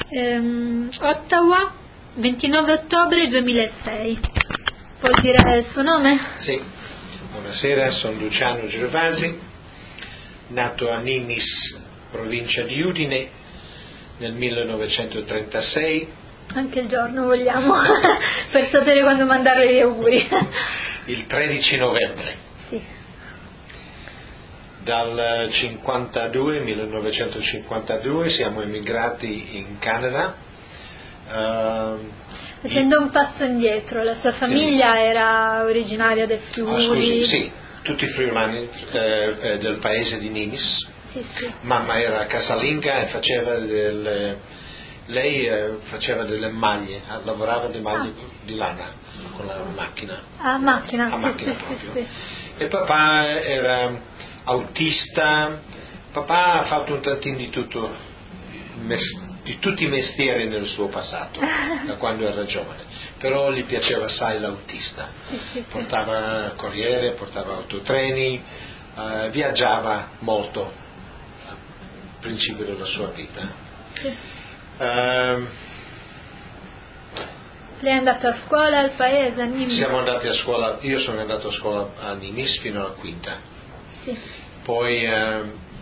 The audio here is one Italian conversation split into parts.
Ottawa, 29 ottobre 2006. Può dire il suo nome? Sì, buonasera, sono Luciano Gervasi, nato a Nimis, provincia di Udine, nel 1936. Anche il giorno vogliamo, per sapere quando mandare gli auguri. Il 13 novembre. Sì. Dal 1952 siamo emigrati in Canada. Facendo un passo indietro, la sua famiglia era originaria del Friuli? Scusi, sì, tutti friulani del paese di Nimis. Sì. Mamma era casalinga e faceva lei faceva delle maglie, lavorava di maglie di lana con la macchina. A macchina, Proprio. Sì. E papà era autista, papà ha fatto un tantino di tutto, di tutti i mestieri nel suo passato, da quando era giovane, però gli piaceva assai l'autista, portava corriere, portava autotreni, viaggiava molto al principio della sua vita. Lei è andato a scuola al paese, a Nimis? Siamo andati a scuola, io sono andato a scuola a Nimis fino alla quinta. Sì. Poi a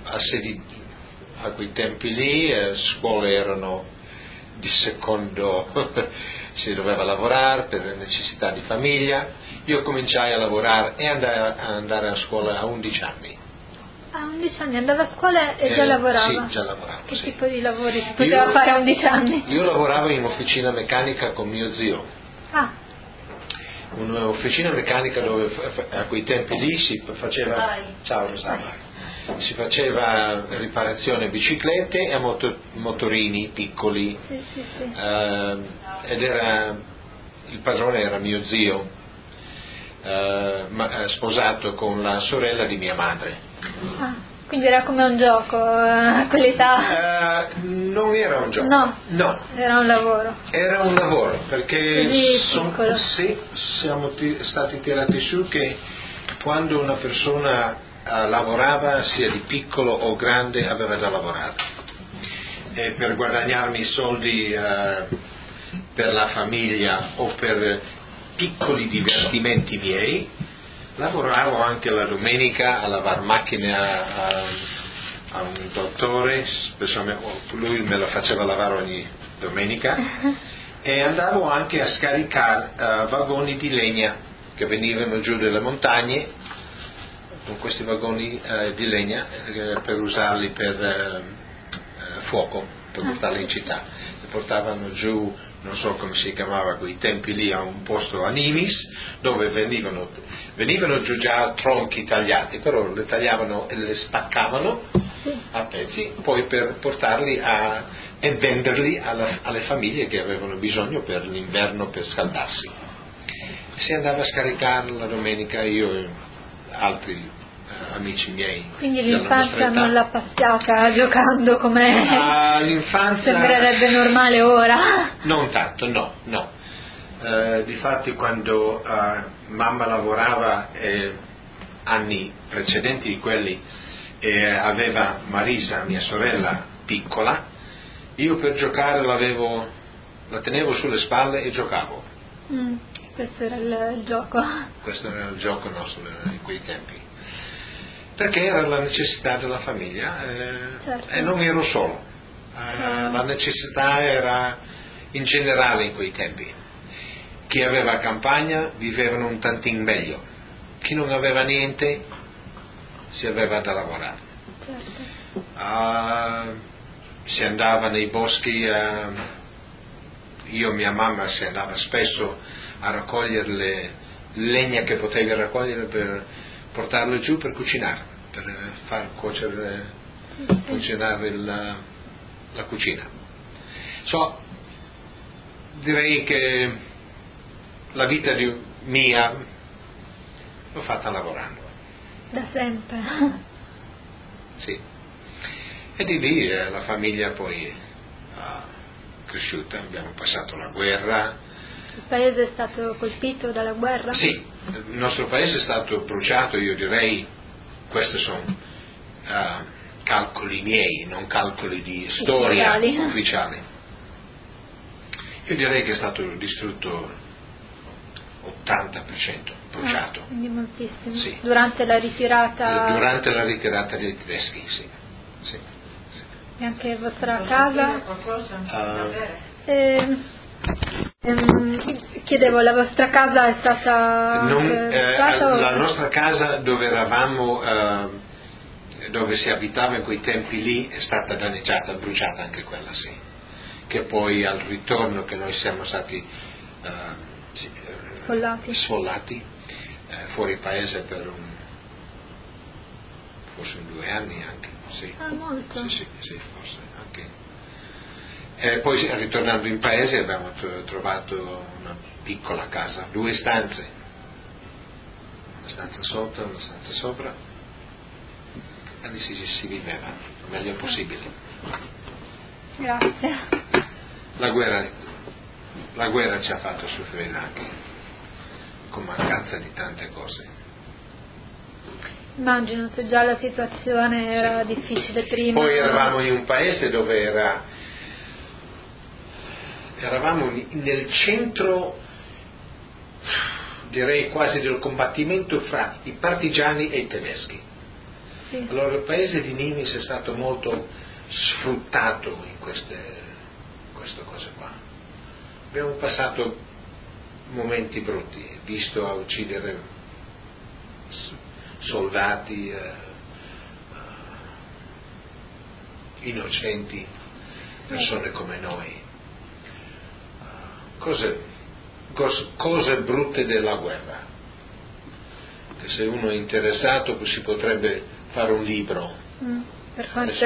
quei tempi lì scuole erano di secondo, si doveva lavorare per le necessità di famiglia. Io cominciai a lavorare e andare a scuola a 11 anni. A 11 anni andava a scuola e già lavorava? Sì, già lavoravo. Che tipo di lavori si poteva fare a 11 anni? Io lavoravo in officina meccanica con mio zio. Un'officina meccanica dove a quei tempi lì si faceva si faceva riparazione biciclette e motorini piccoli. Sì. Ed il padrone era mio zio, sposato con la sorella di mia madre. Quindi era come un gioco a quell'età? Non era un gioco. No. Era un lavoro. Era un lavoro, perché sì, siamo stati tirati su che quando una persona lavorava, sia di piccolo o grande, aveva da lavorare. E per guadagnarmi i soldi per la famiglia o per piccoli divertimenti miei, lavoravo anche la domenica a lavare macchine a un dottore, lui me la faceva lavare ogni domenica, e andavo anche a scaricare vagoni di legna che venivano giù dalle montagne, con questi vagoni di legna per usarli per fuoco, per portarli in città. Li portavano giù, non so come si chiamava quei tempi lì, a un posto a Nimis, dove venivano giù già tronchi tagliati, però le tagliavano e le spaccavano a pezzi, poi per portarli e venderli alle famiglie che avevano bisogno per l'inverno, per scaldarsi. Si andava a scaricare la domenica, io e altri amici miei. Quindi l'infanzia non l'ha passata giocando come l'infanzia sembrerebbe normale ora? Non tanto, no. Difatti quando mamma lavorava anni precedenti di quelli e aveva Marisa, mia sorella piccola, io per giocare la tenevo sulle spalle e giocavo. Questo era il gioco. Questo era il gioco nostro in quei tempi, perché era la necessità della famiglia, certo. E non ero solo. La necessità era in generale in quei tempi. Chi aveva campagna vivevano un tantino meglio, chi non aveva niente si aveva da lavorare. Certo. Si andava nei boschi, io e mia mamma si andava spesso a raccogliere le legna che potevi raccogliere per portarle giù per cucinare, per far cuocere, funzionare la cucina. Direi che la vita mia l'ho fatta lavorando. Da sempre. Sì. E di lì la famiglia poi cresciuta, abbiamo passato la guerra. Il paese è stato colpito dalla guerra? Sì, il nostro paese è stato bruciato, io direi, questi sono calcoli miei, non calcoli di storia ufficiali. Io direi che è stato distrutto 80%, bruciato. Quindi moltissimo. Sì. Durante la ritirata? Durante la ritirata dei tedeschi, sì. Sì. E anche vostra casa? Chiedevo, la vostra casa è stata la nostra casa dove eravamo, dove si abitava in quei tempi lì, è stata danneggiata, bruciata anche quella, sì. Che poi al ritorno che noi siamo stati sfollati fuori paese per forse 2 anni anche, sì. Molto. Sì, forse anche. Poi ritornando in paese abbiamo trovato una piccola casa, 2 stanze, una stanza sotto, una stanza sopra, e lì si viveva il meglio possibile. Grazie. La guerra ci ha fatto soffrire anche con mancanza di tante cose. Immagino, se già la situazione era difficile prima. Poi eravamo in un paese dove eravamo nel centro, direi quasi del combattimento fra i partigiani e i tedeschi. Sì. Allora il paese di Nimis è stato molto sfruttato in queste cose qua. Abbiamo passato momenti brutti, visto a uccidere soldati innocenti, persone come noi. Cose brutte della guerra, che se uno è interessato si potrebbe fare un libro, per quanto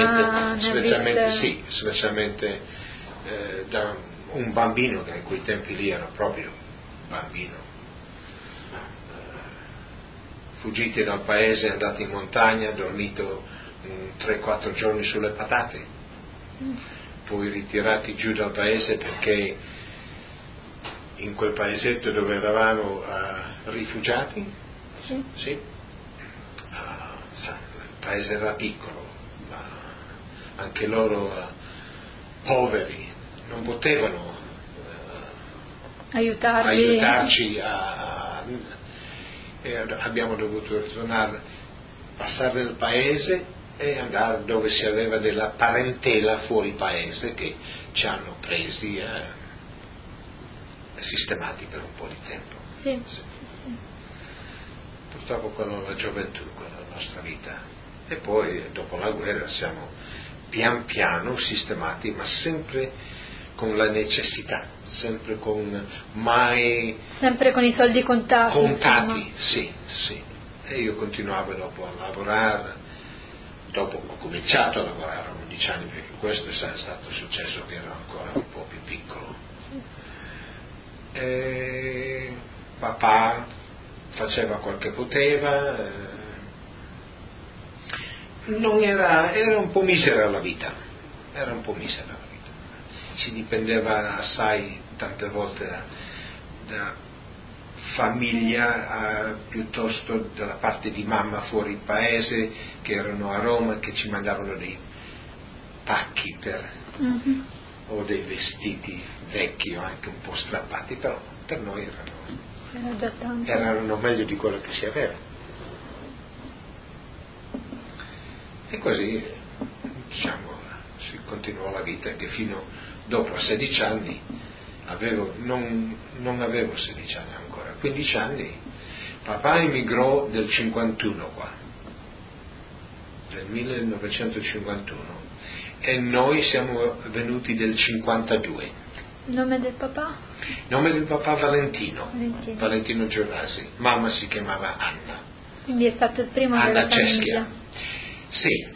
specialmente da un bambino, che in quei tempi lì era proprio bambino, fuggiti dal paese, andati in montagna, dormito 3-4 giorni sulle patate, poi ritirati giù dal paese perché in quel paesetto dove eravamo rifugiati, sì. Il paese era piccolo, ma anche loro poveri non potevano aiutarci abbiamo dovuto ritornare, passare il paese e andare dove si aveva della parentela fuori paese che ci hanno presi sistemati per un po' di tempo. Sì. Purtroppo quella è la gioventù, quella è la nostra vita. E poi dopo la guerra siamo pian piano sistemati, ma sempre con la necessità, sempre con i soldi contati. Sì. E io continuavo dopo a lavorare, dopo ho cominciato a lavorare a 11 anni, perché questo è stato successo che ero ancora un po' più piccolo. E papà faceva quel che poteva, non era un po' misera la vita, si dipendeva assai tante volte da famiglia, piuttosto dalla parte di mamma fuori il paese, che erano a Roma, che ci mandavano dei pacchi o dei vestiti vecchi o anche un po' strappati, però per noi erano meglio di quello che si aveva. E così si continuò la vita, che fino dopo a 16 anni non avevo 16 anni ancora, 15 anni, papà emigrò del 51 qua, del 1951, e noi siamo venuti del 52. Il nome del papà? Il nome del papà Valentino Gervasi, mamma si chiamava Anna. Quindi è stato il primo Anna della famiglia? Sì.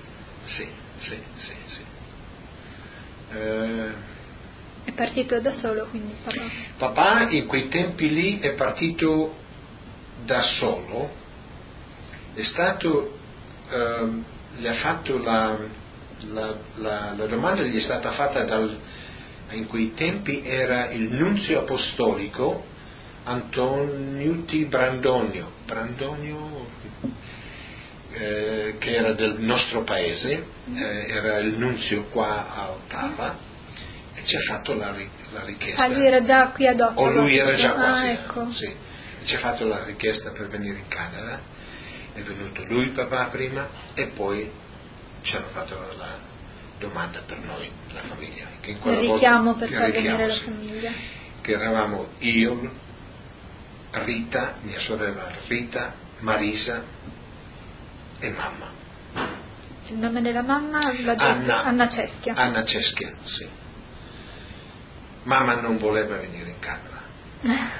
È partito da solo, quindi papà? Papà in quei tempi lì è partito da solo, è stato, gli ha fatto la domanda gli è stata fatta in quei tempi era il nunzio apostolico Antoniuti Brandonio, che era del nostro paese, era il nunzio qua a Ottawa, e ci ha fatto la richiesta. Lui era già qui ad Ottawa? O lui era già qua, ecco. sì. Ci ha fatto la richiesta per venire in Canada, è venuto lui papà prima e poi ci hanno fatto la domanda per noi, la famiglia. Che in quella richiamo volta, per far venire la sì, famiglia. che eravamo io, Rita, mia sorella Rita, Marisa e mamma. Il nome della mamma? Anna Ceschia. Anna Ceschia, sì. Mamma non voleva venire in Canada.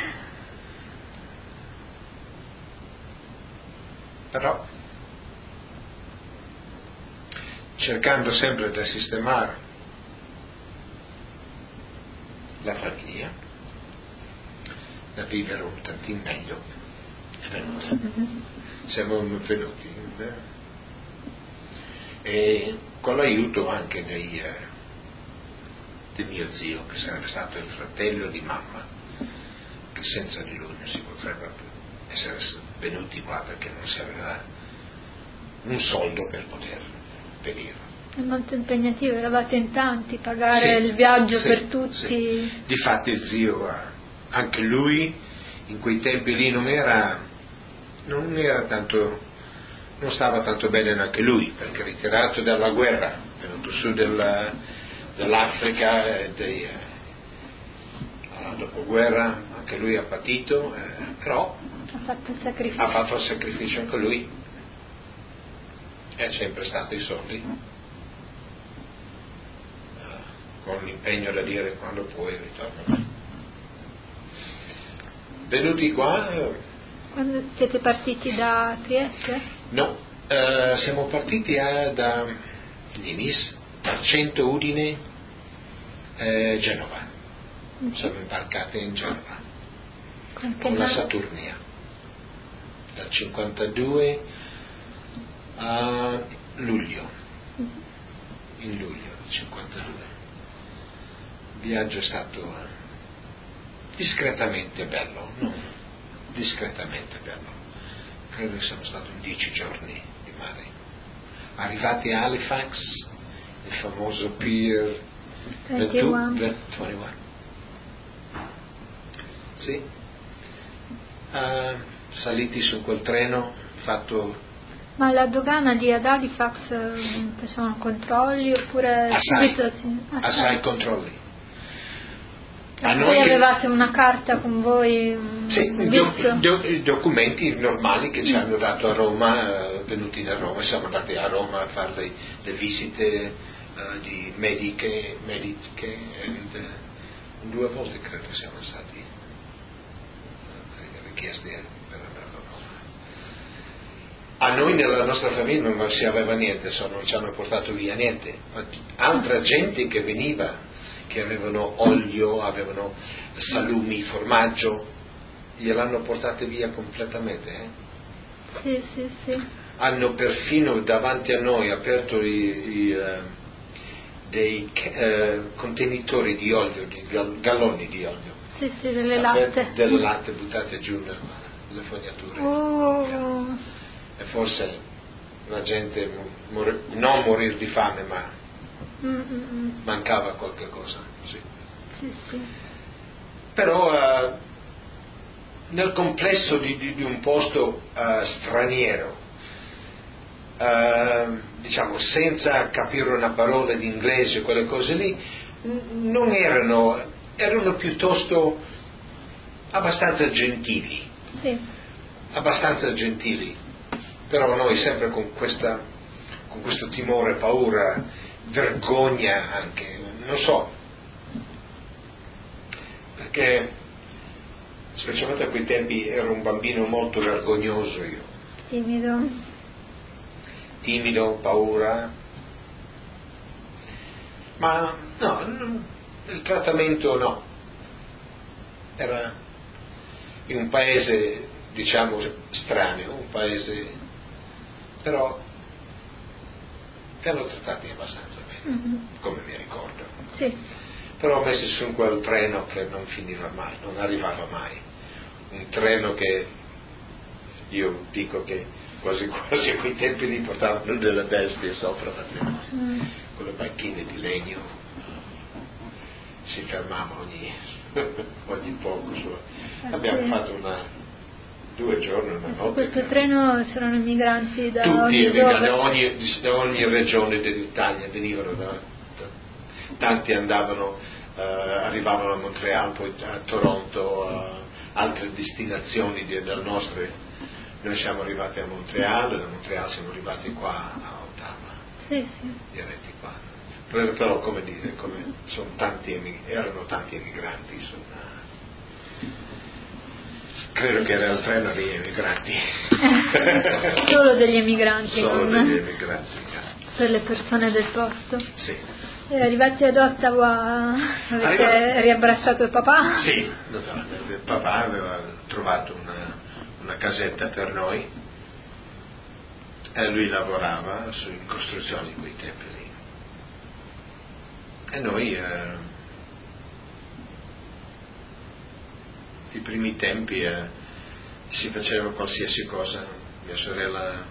Però, cercando sempre di sistemare la famiglia, da vivere un tantino meglio, è venuta. Siamo venuti. E con l'aiuto anche di mio zio, che sarebbe stato il fratello di mamma, che senza di lui non si potrebbe essere venuti qua perché non si aveva un soldo per poter venire. È molto impegnativo, eravate in tanti, pagare il viaggio per tutti. Sì. Difatti zio, anche lui in quei tempi lì non stava tanto bene anche lui, perché ritirato dalla guerra, venuto su dell'Africa dopoguerra, anche lui ha patito, però ha fatto il sacrificio anche lui, è sempre stato i soldi, con l'impegno da dire quando puoi ritorno. Venuti qua. Quando siete partiti da Trieste? No, siamo partiti da Nimis, Tarcento, Udine, Genova. Siamo imbarcati in Genova con la Saturnia dal 52 a luglio, in luglio del 52. Il viaggio è stato discretamente bello, credo che siamo stati 10 giorni di mare. Arrivati a Halifax, il famoso Pier 21. Sì. Saliti su quel treno, fatto. Ma alla dogana lì ad Halifax facevano controlli oppure assai controlli. Voi avevate una carta con voi? I documenti normali che ci hanno dato a Roma, venuti da Roma, siamo andati a Roma a fare le visite di mediche, 2 volte credo siamo stati richiesti per andare a Roma. A noi nella nostra famiglia non si aveva niente, non ci hanno portato via niente, ma altra gente che veniva, che avevano olio, avevano salumi, formaggio, gliel'hanno portate via completamente. Sì. Hanno perfino davanti a noi aperto dei contenitori di olio, di galloni di olio. Sì, delle latte. Delle latte buttate giù nelle fognature. E forse la gente non morire di fame, ma mancava qualche cosa, sì. Però nel complesso di un posto straniero, diciamo senza capire una parola di inglese, quelle cose lì, non erano piuttosto abbastanza gentili, però noi sempre con questo timore, paura, vergogna anche, non so, perché specialmente a quei tempi ero un bambino molto vergognoso io. Timido, paura, ma no, il trattamento no, era in un paese diciamo strano, un paese, però che hanno trattati abbastanza bene, come mi ricordo. Però messi su quel treno che non finiva mai, non arrivava mai, un treno che io dico che quasi a quei tempi li portavano delle bestie sopra con le banchine di legno, si fermava ogni poco. Abbiamo fatto 2 giorni, una notte. Questo treno c'erano migranti da ogni regione dell'Italia, venivano tanti andavano, arrivavano a Montreal, poi a Toronto, a altre destinazioni dal nostro. Noi siamo arrivati a Montreal, da Montreal siamo arrivati qua a Ottawa, diretti qua. Però come sono erano tanti emigranti, credo che era il treno degli emigranti. Solo degli emigranti, solo degli emigranti, per le persone del posto. Sì. E arrivati ad Ottawa avete riabbracciato il papà? Sì, naturalmente. Il papà aveva trovato una casetta per noi e lui lavorava in costruzione di quei tempi lì. E noi i primi tempi si faceva qualsiasi cosa. Mia sorella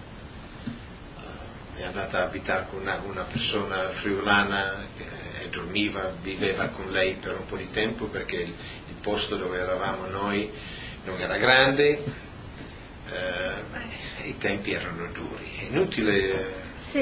è andata a abitare con una persona friulana e viveva con lei per un po' di tempo, perché il posto dove eravamo noi non era grande, i tempi erano duri, inutile,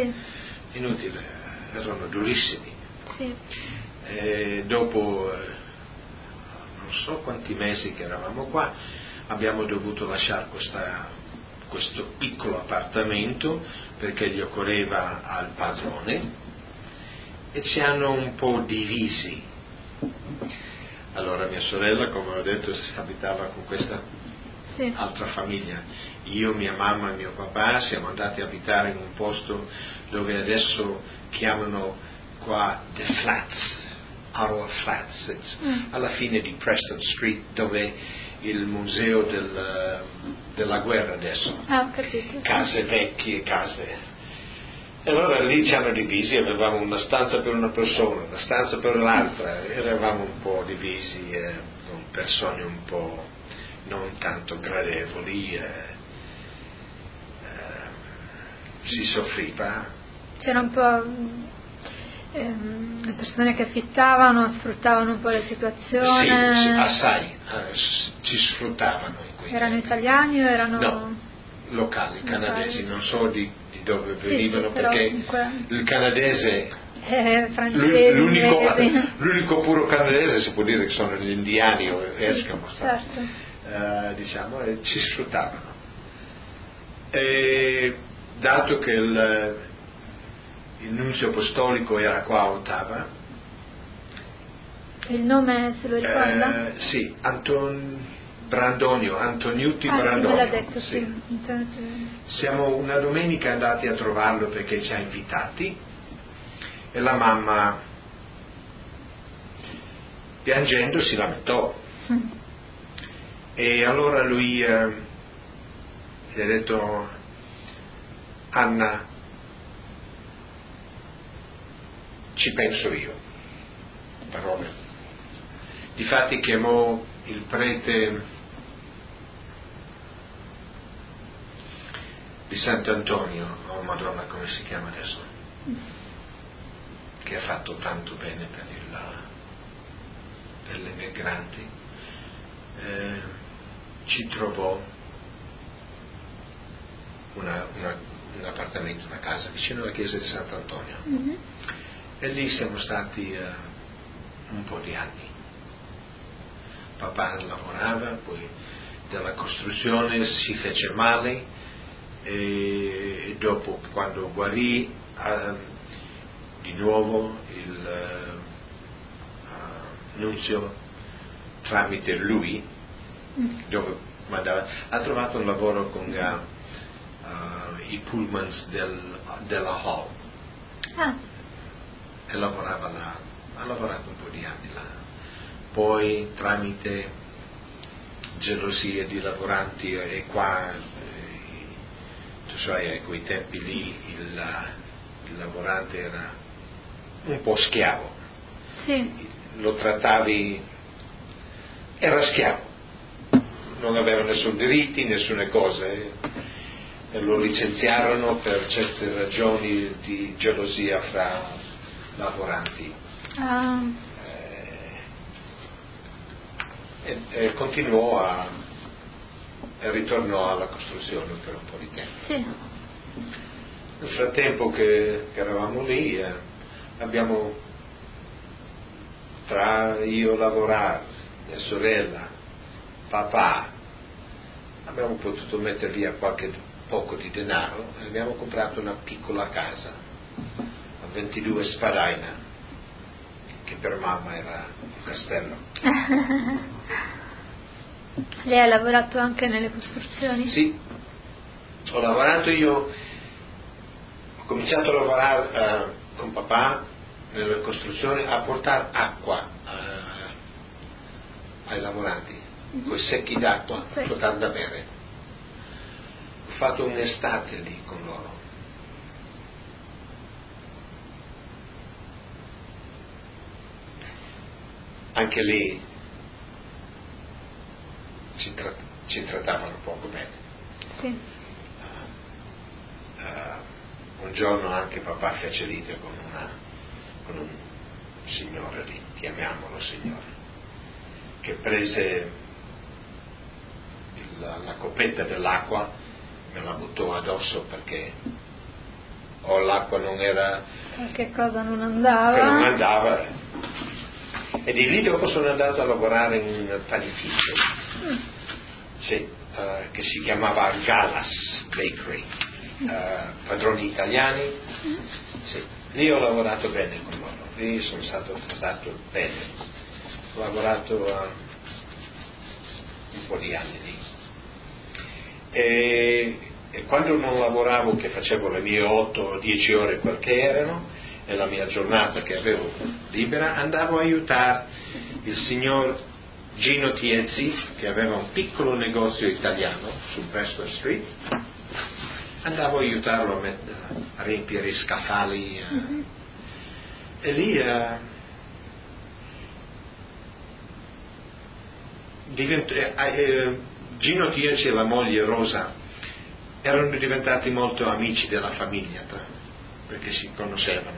erano durissimi. Sì. E dopo non so quanti mesi che eravamo qua, abbiamo dovuto lasciare questo piccolo appartamento perché gli occorreva al padrone e ci hanno un po' divisi. Allora mia sorella, come ho detto, abitava con questa altra famiglia. Io, mia mamma e mio papà siamo andati a abitare in un posto dove adesso chiamano qua The Flats, Ottawa Flats, alla fine di Preston Street, dove il museo della guerra adesso, case vecchie, case. E allora lì ci hanno divisi, avevamo una stanza per una persona, una stanza per l'altra, eravamo un po' divisi con persone un po' non tanto gradevoli, si soffriva. C'era un po' le persone che affittavano, sfruttavano un po' la situazione. Sì, assai, ci sfruttavano in quei Erano tempi. Italiani o erano? No, locali, canadesi, non so di dove venivano, perché il canadese, francese, l'unico puro canadese si può dire che sono gli indiani o Eskimo, certo. diciamo, e ci sfruttavano. E dato che il nunzio apostolico era qua a Ottawa. Il nome se lo ricorda? Sì, Antoniuti Brandonio. Sì, me l'ha detto, sì. Siamo una domenica andati a trovarlo perché ci ha invitati e la mamma, piangendo, si lamentò. E allora lui gli ha detto: Anna, ci penso io. Parole. Difatti chiamò il prete di Sant'Antonio, oh Madonna, come si chiama adesso, che ha fatto tanto bene per gli emigranti, ci trovò un appartamento, una casa vicino alla chiesa di Sant'Antonio. E lì siamo stati un po' di anni. Papà lavorava, poi della costruzione si fece male e dopo, quando guarì, di nuovo il nunzio, tramite lui, dove ha trovato un lavoro con i pullmans della Hall. E lavorava là, ha lavorato un po' di anni là. Poi tramite gelosie di lavoranti, e qua tu sai, a quei tempi lì il lavorante era un po' schiavo. Sì. Lo trattavi, era schiavo, non aveva nessun diritti, nessune cose, e lo licenziarono per certe ragioni di gelosia fra lavoranti. e continuò e ritornò alla costruzione per un po' di tempo. Sì. Nel frattempo che eravamo lì abbiamo, tra io lavorare, mia sorella, papà, abbiamo potuto mettere via qualche poco di denaro e abbiamo comprato una piccola casa a 22 Spadina, che per mamma era un castello. Lei ha lavorato anche nelle costruzioni? Sì, ho lavorato io, ho cominciato a lavorare con papà nelle costruzioni a portare acqua ai lavoranti, con i secchi d'acqua, sì, portare da bere. Ho fatto un'estate lì con loro. Anche lì ci trattavano poco bene. Sì. Un giorno anche papà fece lite con un signore lì, chiamiamolo signore, che prese la coppetta dell'acqua, me la buttò addosso perché l'acqua non era, qualche cosa non andava, che non andava, e di lì dopo sono andato a lavorare in un panificio, sì, che si chiamava Galas Bakery, padroni italiani, sì. Lì ho lavorato bene con loro, lì sono stato trattato bene, ho lavorato un po' di anni lì, e quando non lavoravo, che facevo le mie 8 o 10 ore quel che erano, e la mia giornata che avevo libera, andavo a aiutare il signor Gino Tiezzi, che aveva un piccolo negozio italiano su Preston Street. Andavo a aiutarlo a riempire i scaffali, e lì Gino Tiezzi e la moglie Rosa erano diventati molto amici della famiglia, perché si conoscevano,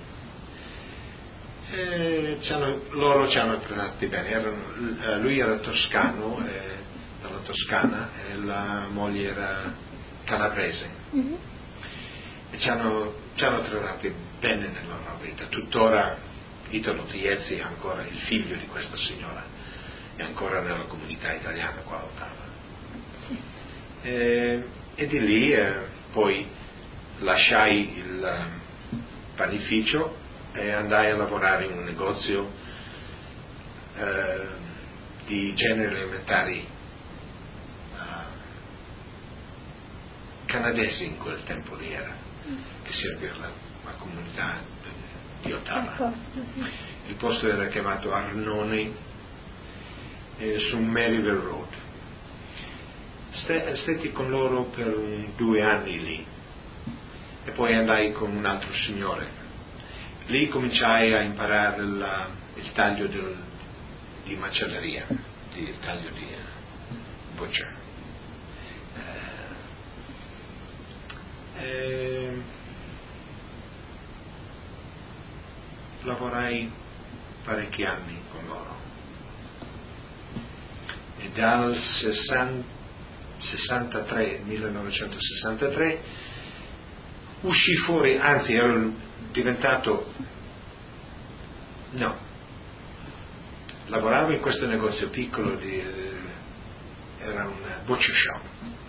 loro ci hanno trattati bene. Lui era toscano, dalla Toscana, e la moglie era calabrese, e ci hanno trattati bene nella loro vita. Tuttora Italo Tiezzi è ancora il figlio di questa signora, è ancora nella comunità italiana qua a Ottawa, e di lì poi lasciai il panificio e andai a lavorare in un negozio di generi alimentari canadesi, in quel tempo lì era, che serviva la comunità di Ottawa. Il posto era chiamato Arnone, su Maryville Road. Stetti con loro per 2 anni lì, e poi andai con un altro signore. Lì cominciai a imparare il taglio di macelleria, il taglio di butcher. Lavorai parecchi anni con loro, e dal 1963 uscì fuori, anzi ero diventato, lavoravo in questo negozio piccolo, era un butcher shop.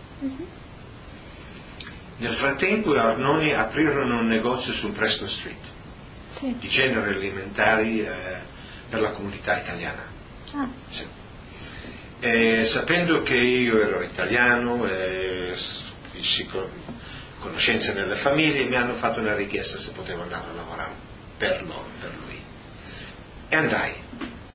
Nel frattempo a Arnone aprirono un negozio su Preston Street, di generi alimentari per la comunità italiana. Sì. E sapendo che io ero italiano e conoscenze nelle famiglie, mi hanno fatto una richiesta se potevo andare a lavorare per lui, e andai.